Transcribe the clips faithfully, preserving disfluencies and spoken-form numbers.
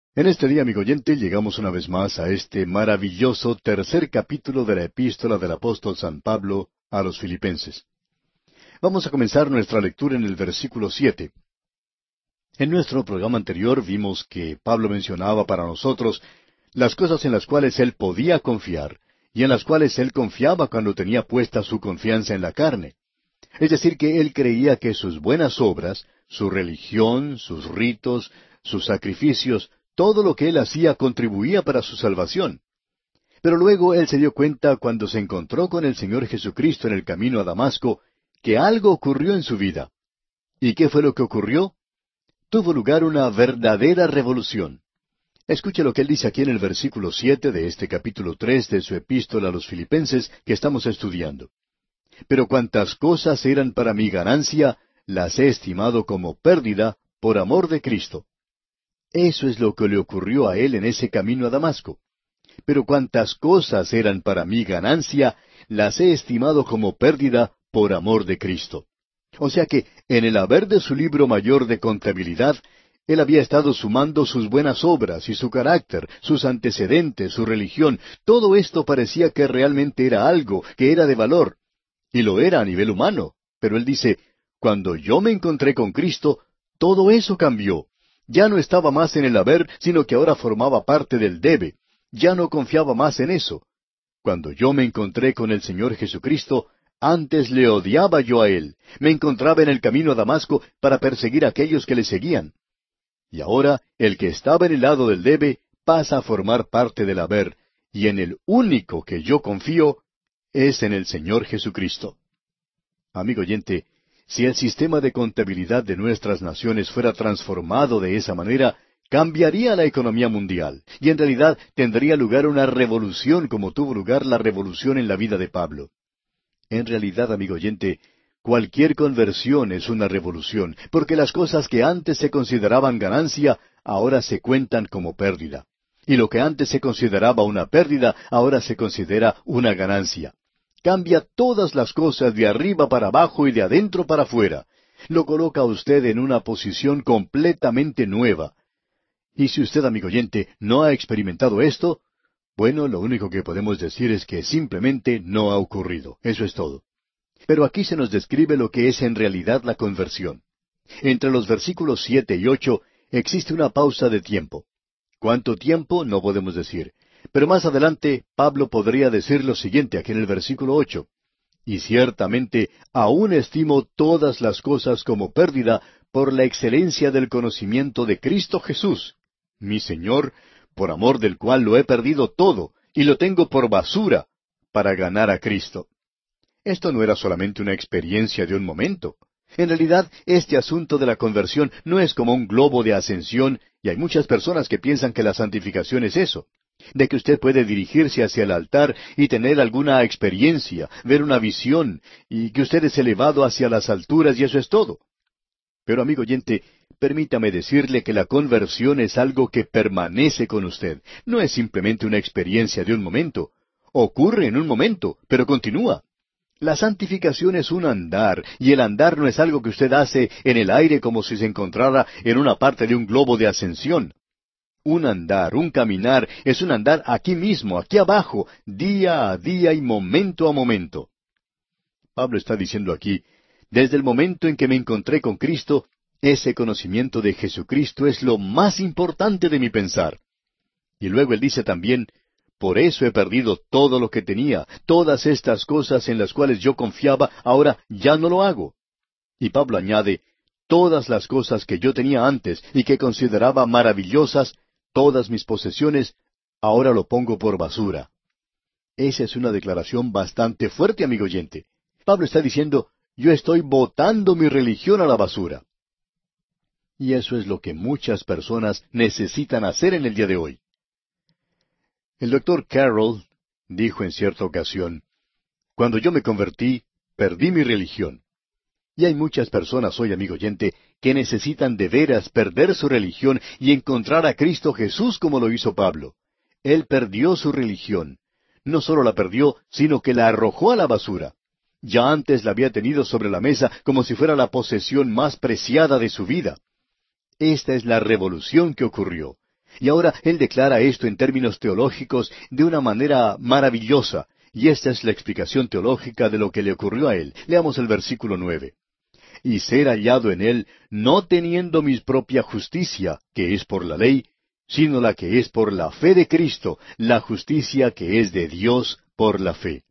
En este día, amigo oyente, llegamos una vez más a este maravilloso tercer capítulo de la epístola del apóstol San Pablo a los Filipenses. Vamos a comenzar nuestra lectura en el versículo siete. En nuestro programa anterior vimos que Pablo mencionaba para nosotros las cosas en las cuales él podía confiar y en las cuales él confiaba cuando tenía puesta su confianza en la carne. Es decir, que él creía que sus buenas obras, su religión, sus ritos, sus sacrificios, todo lo que él hacía contribuía para su salvación. Pero luego él se dio cuenta cuando se encontró con el Señor Jesucristo en el camino a Damasco, que algo ocurrió en su vida. ¿Y qué fue lo que ocurrió? Tuvo lugar una verdadera revolución. Escuche lo que él dice aquí en el versículo siete de este capítulo tres de su epístola a los Filipenses que estamos estudiando. Pero cuantas cosas eran para mi ganancia, las he estimado como pérdida por amor de Cristo. Eso es lo que le ocurrió a él en ese camino a Damasco. Pero cuantas cosas eran para mi ganancia, las he estimado como pérdida por amor de Cristo. O sea que, en el haber de su libro mayor de contabilidad, él había estado sumando sus buenas obras y su carácter, sus antecedentes, su religión. Todo esto parecía que realmente era algo, que era de valor. Y lo era a nivel humano. Pero él dice, cuando yo me encontré con Cristo, todo eso cambió. Ya no estaba más en el haber, sino que ahora formaba parte del debe. Ya no confiaba más en eso. Cuando yo me encontré con el Señor Jesucristo, antes le odiaba yo a Él. Me encontraba en el camino a Damasco para perseguir a aquellos que le seguían. Y ahora, el que estaba en el lado del debe pasa a formar parte del haber, y en el único que yo confío es en el Señor Jesucristo. Amigo oyente, si el sistema de contabilidad de nuestras naciones fuera transformado de esa manera, cambiaría la economía mundial, y en realidad tendría lugar una revolución como tuvo lugar la revolución en la vida de Pablo. En realidad, amigo oyente, cualquier conversión es una revolución, porque las cosas que antes se consideraban ganancia, ahora se cuentan como pérdida. Y lo que antes se consideraba una pérdida, ahora se considera una ganancia. Cambia todas las cosas de arriba para abajo y de adentro para afuera. Lo coloca a usted en una posición completamente nueva. Y si usted, amigo oyente, no ha experimentado esto, bueno, lo único que podemos decir es que simplemente no ha ocurrido. Eso es todo. Pero aquí se nos describe lo que es en realidad la conversión. Entre los versículos siete y ocho existe una pausa de tiempo. ¿Cuánto tiempo? No podemos decir. Pero más adelante Pablo podría decir lo siguiente aquí en el versículo ocho. Y ciertamente aún estimo todas las cosas como pérdida por la excelencia del conocimiento de Cristo Jesús, mi Señor, por amor del cual lo he perdido todo, y lo tengo por basura, para ganar a Cristo. Esto no era solamente una experiencia de un momento. En realidad, este asunto de la conversión no es como un globo de ascensión, y hay muchas personas que piensan que la santificación es eso, de que usted puede dirigirse hacia el altar y tener alguna experiencia, ver una visión, y que usted es elevado hacia las alturas y eso es todo. Pero, amigo oyente, permítame decirle que la conversión es algo que permanece con usted. No es simplemente una experiencia de un momento. Ocurre en un momento, pero continúa. La santificación es un andar, y el andar no es algo que usted hace en el aire como si se encontrara en una parte de un globo de ascensión. Un andar, un caminar, es un andar aquí mismo, aquí abajo, día a día y momento a momento. Pablo está diciendo aquí, desde el momento en que me encontré con Cristo, ese conocimiento de Jesucristo es lo más importante de mi pensar. Y luego él dice también, por eso he perdido todo lo que tenía, todas estas cosas en las cuales yo confiaba, ahora ya no lo hago. Y Pablo añade, todas las cosas que yo tenía antes y que consideraba maravillosas, todas mis posesiones, ahora lo pongo por basura. Esa es una declaración bastante fuerte, amigo oyente. Pablo está diciendo, yo estoy botando mi religión a la basura. Y eso es lo que muchas personas necesitan hacer en el día de hoy. El doctor Carroll dijo en cierta ocasión, cuando yo me convertí, perdí mi religión. Y hay muchas personas hoy, amigo oyente, que necesitan de veras perder su religión y encontrar a Cristo Jesús como lo hizo Pablo. Él perdió su religión. No solo la perdió, sino que la arrojó a la basura. Ya antes la había tenido sobre la mesa como si fuera la posesión más preciada de su vida. Esta es la revolución que ocurrió. Y ahora él declara esto en términos teológicos de una manera maravillosa, y esta es la explicación teológica de lo que le ocurrió a él. Leamos el versículo nueve. Y ser hallado en él, no teniendo mi propia justicia, que es por la ley, sino la que es por la fe de Cristo, la justicia que es de Dios por la fe.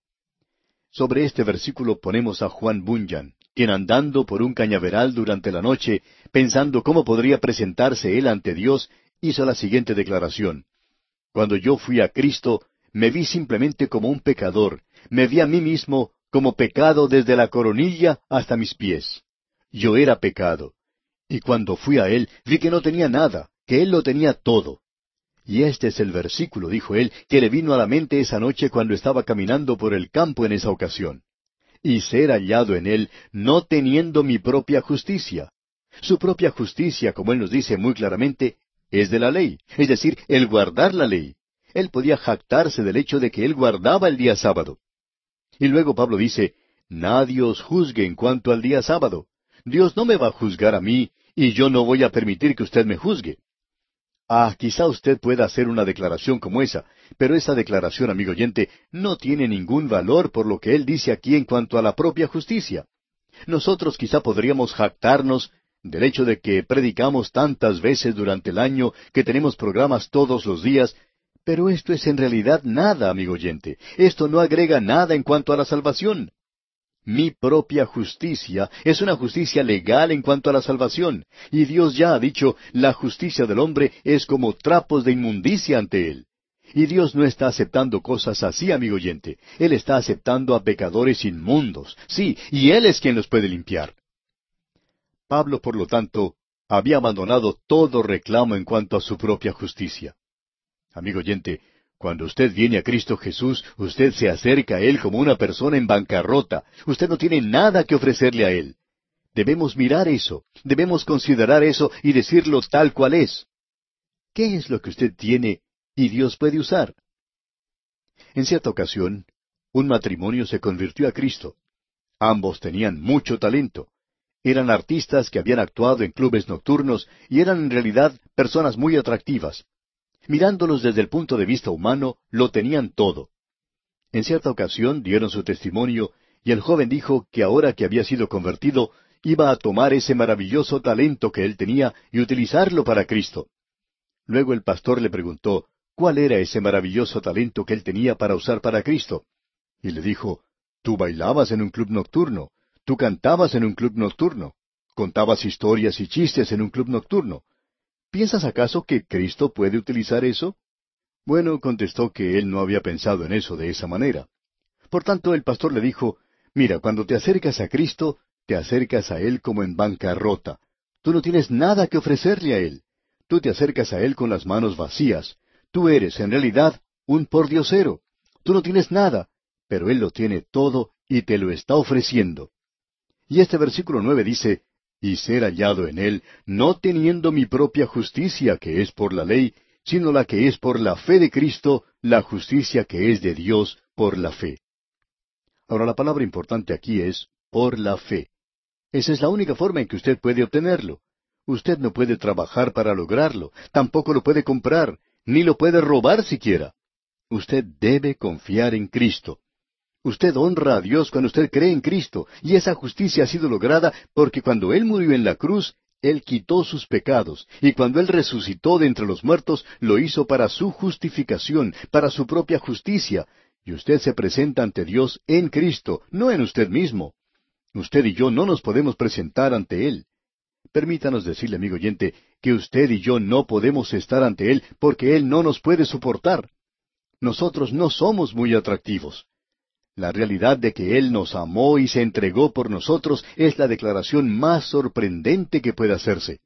Sobre este versículo ponemos a Juan Bunyan, quien andando por un cañaveral durante la noche, pensando cómo podría presentarse él ante Dios, hizo la siguiente declaración. Cuando yo fui a Cristo, me vi simplemente como un pecador, me vi a mí mismo como pecado desde la coronilla hasta mis pies. Yo era pecado. Y cuando fui a Él, vi que no tenía nada, que Él lo tenía todo. Y este es el versículo, dijo él, que le vino a la mente esa noche cuando estaba caminando por el campo en esa ocasión. Y ser hallado en Él, no teniendo mi propia justicia. Su propia justicia, como Él nos dice muy claramente, es de la ley, es decir, el guardar la ley. Él podía jactarse del hecho de que Él guardaba el día sábado. Y luego Pablo dice, nadie os juzgue en cuanto al día sábado. Dios no me va a juzgar a mí, y yo no voy a permitir que usted me juzgue. Ah, quizá usted pueda hacer una declaración como esa, pero esa declaración, amigo oyente, no tiene ningún valor por lo que él dice aquí en cuanto a la propia justicia. Nosotros quizá podríamos jactarnos del hecho de que predicamos tantas veces durante el año, que tenemos programas todos los días, pero esto es en realidad nada, amigo oyente. Esto no agrega nada en cuanto a la salvación. Mi propia justicia es una justicia legal en cuanto a la salvación, y Dios ya ha dicho, la justicia del hombre es como trapos de inmundicia ante Él. Y Dios no está aceptando cosas así, amigo oyente. Él está aceptando a pecadores inmundos, sí, y Él es quien los puede limpiar. Pablo, por lo tanto, había abandonado todo reclamo en cuanto a su propia justicia. Amigo oyente, cuando usted viene a Cristo Jesús, usted se acerca a Él como una persona en bancarrota. Usted no tiene nada que ofrecerle a Él. Debemos mirar eso, debemos considerar eso y decirlo tal cual es. ¿Qué es lo que usted tiene y Dios puede usar? En cierta ocasión, un matrimonio se convirtió a Cristo. Ambos tenían mucho talento. Eran artistas que habían actuado en clubes nocturnos y eran en realidad personas muy atractivas. Mirándolos desde el punto de vista humano, lo tenían todo. En cierta ocasión dieron su testimonio, y el joven dijo que ahora que había sido convertido, iba a tomar ese maravilloso talento que él tenía y utilizarlo para Cristo. Luego el pastor le preguntó, ¿cuál era ese maravilloso talento que él tenía para usar para Cristo? Y le dijo, tú bailabas en un club nocturno, tú cantabas en un club nocturno, contabas historias y chistes en un club nocturno. ¿Piensas acaso que Cristo puede utilizar eso? Bueno, contestó que él no había pensado en eso de esa manera. Por tanto, el pastor le dijo, mira, cuando te acercas a Cristo, te acercas a Él como en bancarrota. Tú no tienes nada que ofrecerle a Él. Tú te acercas a Él con las manos vacías. Tú eres, en realidad, un pordiosero. Tú no tienes nada, pero Él lo tiene todo y te lo está ofreciendo. Y este versículo nueve dice, y ser hallado en Él, no teniendo mi propia justicia, que es por la ley, sino la que es por la fe de Cristo, la justicia que es de Dios por la fe. Ahora la palabra importante aquí es, por la fe. Esa es la única forma en que usted puede obtenerlo. Usted no puede trabajar para lograrlo, tampoco lo puede comprar, ni lo puede robar siquiera. Usted debe confiar en Cristo. Usted honra a Dios cuando usted cree en Cristo, y esa justicia ha sido lograda porque cuando Él murió en la cruz, Él quitó sus pecados, y cuando Él resucitó de entre los muertos, lo hizo para su justificación, para su propia justicia, y usted se presenta ante Dios en Cristo, no en usted mismo. Usted y yo no nos podemos presentar ante Él. Permítanos decirle, amigo oyente, que usted y yo no podemos estar ante Él porque Él no nos puede soportar. Nosotros no somos muy atractivos. La realidad de que Él nos amó y se entregó por nosotros es la declaración más sorprendente que puede hacerse.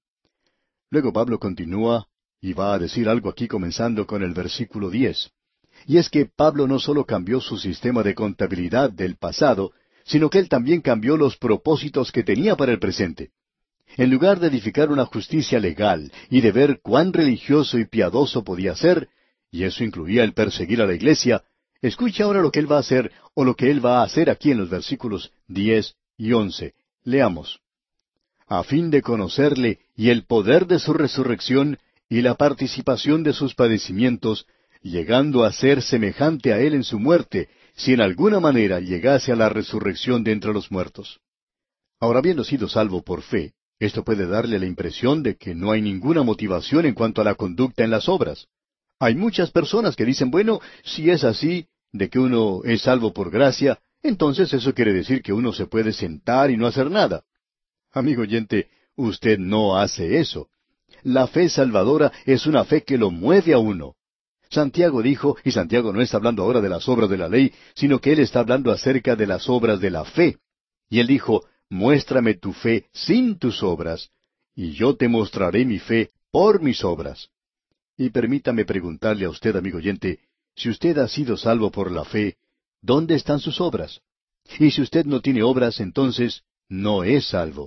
Luego Pablo continúa y va a decir algo aquí comenzando con el versículo diez. Y es que Pablo no solo cambió su sistema de contabilidad del pasado, sino que él también cambió los propósitos que tenía para el presente. En lugar de edificar una justicia legal y de ver cuán religioso y piadoso podía ser, y eso incluía el perseguir a la iglesia, escuche ahora lo que él va a hacer, o lo que él va a hacer aquí en los versículos diez y once. Leamos. A fin de conocerle y el poder de su resurrección y la participación de sus padecimientos, llegando a ser semejante a Él en su muerte, si en alguna manera llegase a la resurrección de entre los muertos. Ahora, habiendo sido salvo por fe, esto puede darle la impresión de que no hay ninguna motivación en cuanto a la conducta en las obras. Hay muchas personas que dicen, bueno, si es así, de que uno es salvo por gracia, entonces eso quiere decir que uno se puede sentar y no hacer nada. Amigo oyente, usted no hace eso. La fe salvadora es una fe que lo mueve a uno. Santiago dijo, y Santiago no está hablando ahora de las obras de la ley, sino que él está hablando acerca de las obras de la fe. Y él dijo, muéstrame tu fe sin tus obras, y yo te mostraré mi fe por mis obras. Y permítame preguntarle a usted, amigo oyente, si usted ha sido salvo por la fe, ¿dónde están sus obras? Y si usted no tiene obras, entonces no es salvo.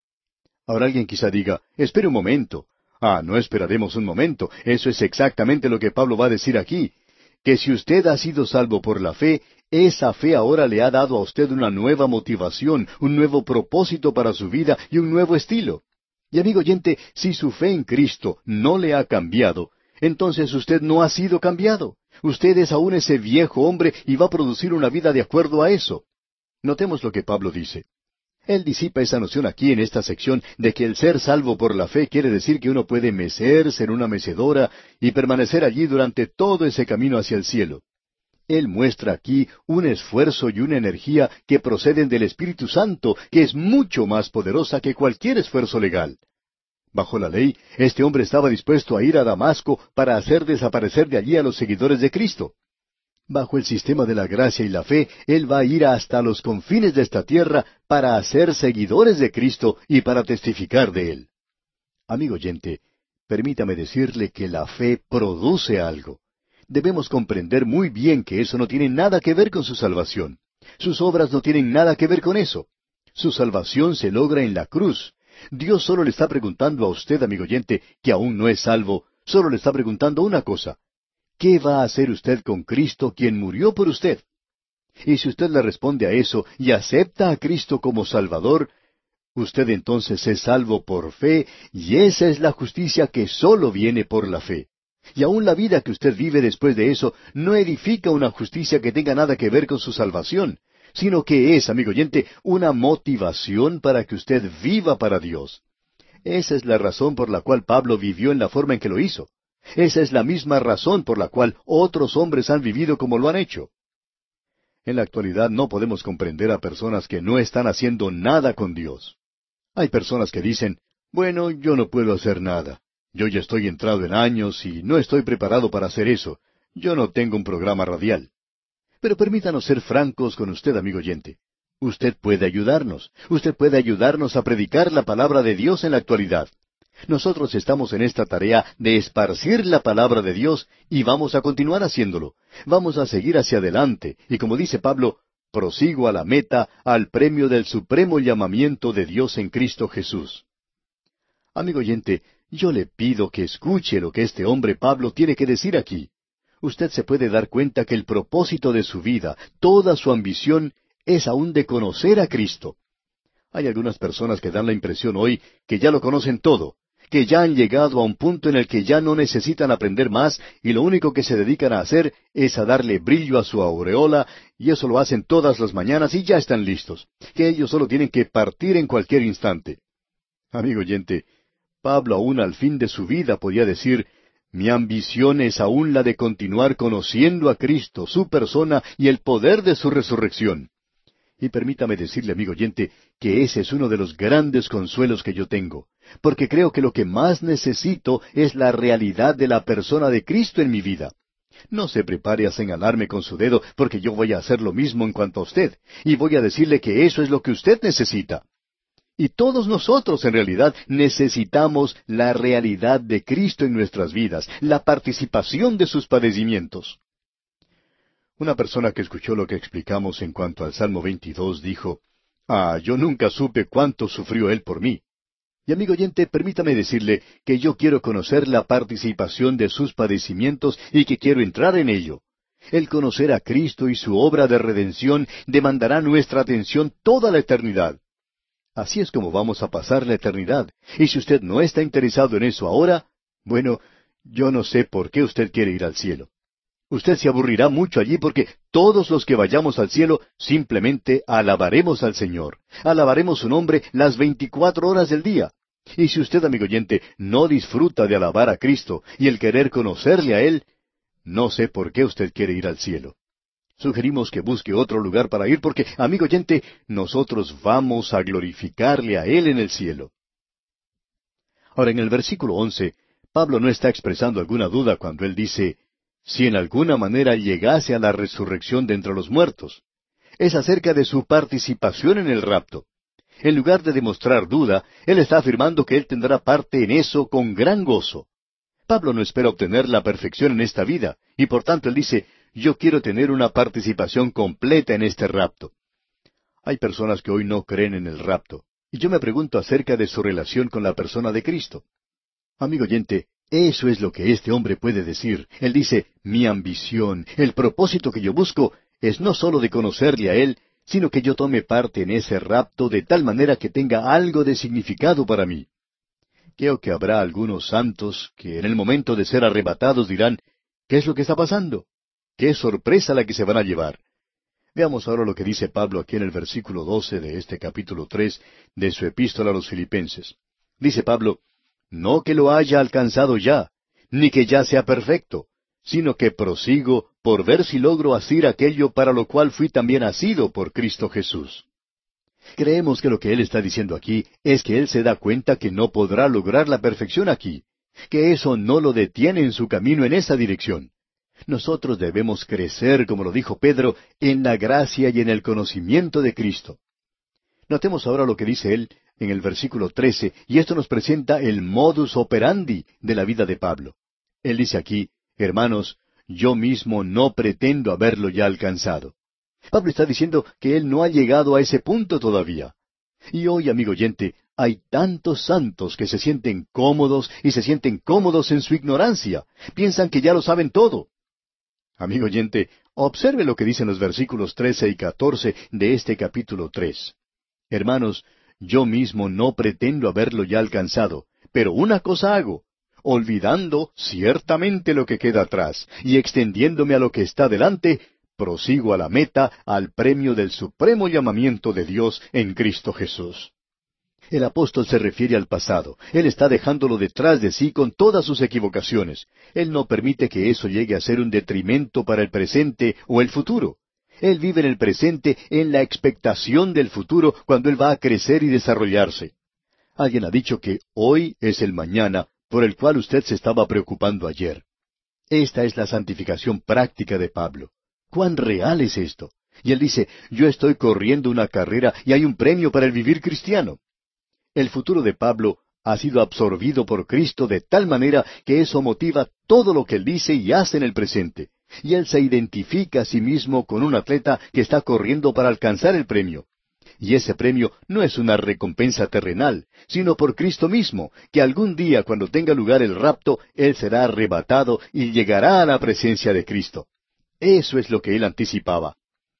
Ahora alguien quizá diga, espere un momento. Ah, no esperaremos un momento. Eso es exactamente lo que Pablo va a decir aquí, que si usted ha sido salvo por la fe, esa fe ahora le ha dado a usted una nueva motivación, un nuevo propósito para su vida y un nuevo estilo. Y amigo oyente, si su fe en Cristo no le ha cambiado, entonces usted no ha sido cambiado. Usted es aún ese viejo hombre y va a producir una vida de acuerdo a eso. Notemos lo que Pablo dice. Él disipa esa noción aquí en esta sección de que el ser salvo por la fe quiere decir que uno puede mecerse en una mecedora y permanecer allí durante todo ese camino hacia el cielo. Él muestra aquí un esfuerzo y una energía que proceden del Espíritu Santo, que es mucho más poderosa que cualquier esfuerzo legal. Bajo la ley, este hombre estaba dispuesto a ir a Damasco para hacer desaparecer de allí a los seguidores de Cristo. Bajo el sistema de la gracia y la fe, él va a ir hasta los confines de esta tierra para hacer seguidores de Cristo y para testificar de Él. Amigo oyente, permítame decirle que la fe produce algo. Debemos comprender muy bien que eso no tiene nada que ver con su salvación. Sus obras no tienen nada que ver con eso. Su salvación se logra en la cruz. Dios solo le está preguntando a usted, amigo oyente, que aún no es salvo, solo le está preguntando una cosa. ¿Qué va a hacer usted con Cristo, quien murió por usted? Y si usted le responde a eso y acepta a Cristo como Salvador, usted entonces es salvo por fe, y esa es la justicia que sólo viene por la fe. Y aún la vida que usted vive después de eso no edifica una justicia que tenga nada que ver con su salvación, sino que es, amigo oyente, una motivación para que usted viva para Dios. Esa es la razón por la cual Pablo vivió en la forma en que lo hizo. Esa es la misma razón por la cual otros hombres han vivido como lo han hecho. En la actualidad no podemos comprender a personas que no están haciendo nada con Dios. Hay personas que dicen, bueno, yo no puedo hacer nada. Yo ya estoy entrado en años y no estoy preparado para hacer eso. Yo no tengo un programa radial. Pero permítanos ser francos con usted, amigo oyente. Usted puede ayudarnos. Usted puede ayudarnos a predicar la palabra de Dios en la actualidad. Nosotros estamos en esta tarea de esparcir la palabra de Dios y vamos a continuar haciéndolo. Vamos a seguir hacia adelante y como dice Pablo, prosigo a la meta, al premio del supremo llamamiento de Dios en Cristo Jesús. Amigo oyente, yo le pido que escuche lo que este hombre Pablo tiene que decir aquí. Usted se puede dar cuenta que el propósito de su vida, toda su ambición, es aún de conocer a Cristo. Hay algunas personas que dan la impresión hoy que ya lo conocen todo, que ya han llegado a un punto en el que ya no necesitan aprender más y lo único que se dedican a hacer es a darle brillo a su aureola y eso lo hacen todas las mañanas y ya están listos, que ellos solo tienen que partir en cualquier instante. Amigo oyente, Pablo aún al fin de su vida podía decir, mi ambición es aún la de continuar conociendo a Cristo, su persona y el poder de su resurrección. Y permítame decirle, amigo oyente, que ese es uno de los grandes consuelos que yo tengo, porque creo que lo que más necesito es la realidad de la persona de Cristo en mi vida. No se prepare a señalarme con su dedo, porque yo voy a hacer lo mismo en cuanto a usted, y voy a decirle que eso es lo que usted necesita. Y todos nosotros en realidad necesitamos la realidad de Cristo en nuestras vidas, la participación de sus padecimientos. Una persona que escuchó lo que explicamos en cuanto al Salmo veintidós dijo, ah, yo nunca supe cuánto sufrió Él por mí. Y amigo oyente, permítame decirle que yo quiero conocer la participación de sus padecimientos y que quiero entrar en ello. El conocer a Cristo y su obra de redención demandará nuestra atención toda la eternidad. Así es como vamos a pasar la eternidad. Y si usted no está interesado en eso ahora, Bueno, yo no sé por qué usted quiere ir al cielo. Usted se aburrirá mucho allí porque todos los que vayamos al cielo simplemente alabaremos al Señor. Alabaremos su nombre las veinticuatro horas del día. Y si usted, amigo oyente, no disfruta de alabar a Cristo y el querer conocerle a Él, no sé por qué usted quiere ir al cielo. Sugerimos que busque otro lugar para ir porque, amigo oyente, nosotros vamos a glorificarle a Él en el cielo. Ahora, en el versículo once, Pablo no está expresando alguna duda cuando él dice, si en alguna manera llegase a la resurrección de entre los muertos. Es acerca de su participación en el rapto. En lugar de demostrar duda, él está afirmando que él tendrá parte en eso con gran gozo. Pablo no espera obtener la perfección en esta vida, y por tanto él dice, yo quiero tener una participación completa en este rapto. Hay personas que hoy no creen en el rapto, y yo me pregunto acerca de su relación con la persona de Cristo. Amigo oyente, eso es lo que este hombre puede decir. Él dice, mi ambición, el propósito que yo busco, es no sólo de conocerle a Él, sino que yo tome parte en ese rapto de tal manera que tenga algo de significado para mí. Creo que habrá algunos santos que en el momento de ser arrebatados dirán, ¿qué es lo que está pasando? ¡Qué sorpresa la que se van a llevar! Veamos ahora lo que dice Pablo aquí en el versículo doce de este capítulo tres de su epístola a los Filipenses. Dice Pablo, no que lo haya alcanzado ya, ni que ya sea perfecto, sino que prosigo por ver si logro asir aquello para lo cual fui también asido por Cristo Jesús. Creemos que lo que él está diciendo aquí es que él se da cuenta que no podrá lograr la perfección aquí, que eso no lo detiene en su camino en esa dirección. Nosotros debemos crecer, como lo dijo Pedro, en la gracia y en el conocimiento de Cristo. Notemos ahora lo que dice él en el versículo trece, y esto nos presenta el modus operandi de la vida de Pablo. Él dice aquí, hermanos, yo mismo no pretendo haberlo ya alcanzado. Pablo está diciendo que él no ha llegado a ese punto todavía. Y hoy, amigo oyente, hay tantos santos que se sienten cómodos y se sienten cómodos en su ignorancia. Piensan que ya lo saben todo. Amigo oyente, observe lo que dicen los versículos trece y catorce de este capítulo tres. Hermanos, yo mismo no pretendo haberlo ya alcanzado, pero una cosa hago, olvidando ciertamente lo que queda atrás y extendiéndome a lo que está delante, prosigo a la meta, al premio del supremo llamamiento de Dios en Cristo Jesús. El apóstol se refiere al pasado. Él está dejándolo detrás de sí con todas sus equivocaciones. Él no permite que eso llegue a ser un detrimento para el presente o el futuro. Él vive en el presente en la expectación del futuro cuando él va a crecer y desarrollarse. Alguien ha dicho que hoy es el mañana por el cual usted se estaba preocupando ayer. Esta es la santificación práctica de Pablo. ¿Cuán real es esto? Y él dice, yo estoy corriendo una carrera y hay un premio para el vivir cristiano. El futuro de Pablo ha sido absorbido por Cristo de tal manera que eso motiva todo lo que él dice y hace en el presente. Y él se identifica a sí mismo con un atleta que está corriendo para alcanzar el premio. Y ese premio no es una recompensa terrenal, sino por Cristo mismo, que algún día cuando tenga lugar el rapto, él será arrebatado y llegará a la presencia de Cristo. Eso es lo que él anticipaba.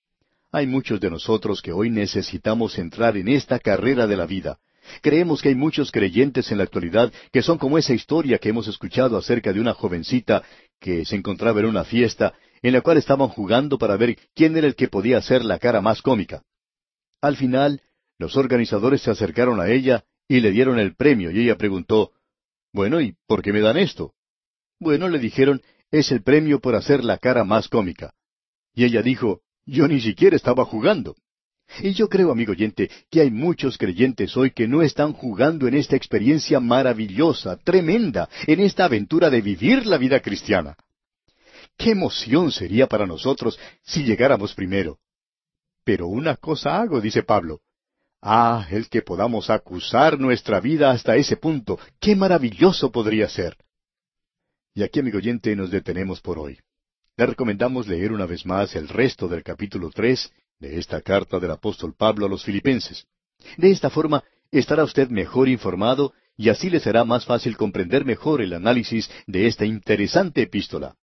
Hay muchos de nosotros que hoy necesitamos entrar en esta carrera de la vida. Creemos que hay muchos creyentes en la actualidad que son como esa historia que hemos escuchado acerca de una jovencita que se encontraba en una fiesta en la cual estaban jugando para ver quién era el que podía hacer la cara más cómica. Al final, los organizadores se acercaron a ella y le dieron el premio y ella preguntó, «Bueno, ¿y por qué me dan esto?» Bueno, le dijeron, «Es el premio por hacer la cara más cómica». Y ella dijo, «Yo ni siquiera estaba jugando». Y yo creo, amigo oyente, que hay muchos creyentes hoy que no están jugando en esta experiencia maravillosa, tremenda, en esta aventura de vivir la vida cristiana. ¡Qué emoción sería para nosotros si llegáramos primero! Pero una cosa hago, dice Pablo. Ah, el que podamos acusar nuestra vida hasta ese punto, ¡qué maravilloso podría ser! Y aquí, amigo oyente, nos detenemos por hoy. Le recomendamos leer una vez más el resto del capítulo tres de esta carta del apóstol Pablo a los Filipenses. De esta forma estará usted mejor informado y así le será más fácil comprender mejor el análisis de esta interesante epístola.